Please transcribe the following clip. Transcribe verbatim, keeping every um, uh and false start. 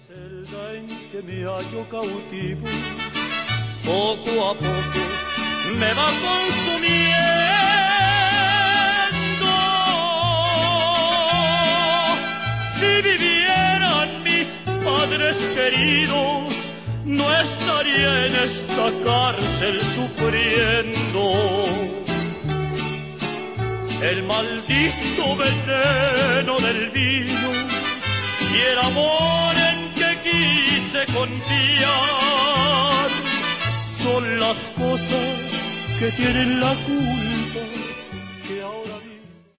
celda en que me hallo cautivo, poco a poco me va consumiendo. Si vivieran mis padres queridos, no estaría en esta cárcel sufriendo. El maldito veneno del vino y el amor en que quise confiar son las cosas que tienen la culpa